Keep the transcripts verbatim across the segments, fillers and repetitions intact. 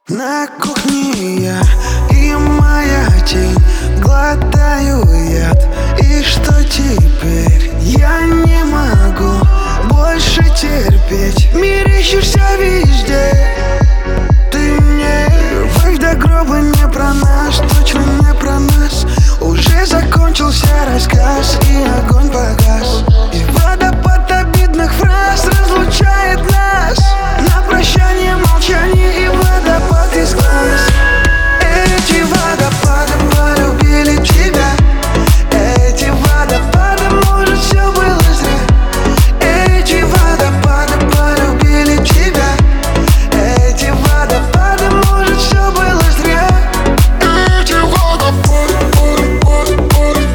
На кухне я и моя тень, глотаю яд. И что теперь? Я не могу больше терпеть. Мерещишься везде. Ты мне любовь до гроба не про нас, точно не про нас. Уже закончился рассказ, и огонь погас. И водопад обидных фраз разлучает нас. На прощание молчание и водопад из глаз. Эти водопады полюбили тебя. Эти водопады, может, все было зря. Эти водопады полюбили тебя. Эти водопады, может, все было зря. Эти водопады, пары, пары, пары.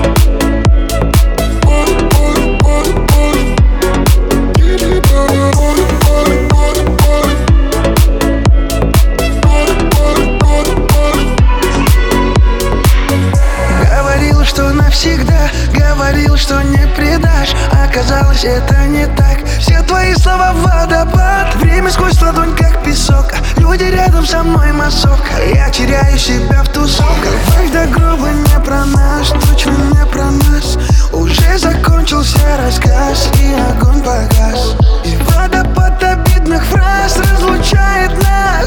Пары, пары, пары, пары. Эти пары, пары, пары, пары, пары. Пары, пары, пары, пары. Говорил, что навсегда, говорил, что не предашь. Оказалось, это не так. Все твои слова водопад. Время сквозь ладонь, как песок. Люди рядом со мной массовка. Я теряю себя в тусовках. Любовь до гроба не про нас, точно не про нас. Уже закончился рассказ, и огонь погас. И водопад обидных фраз разлучает нас.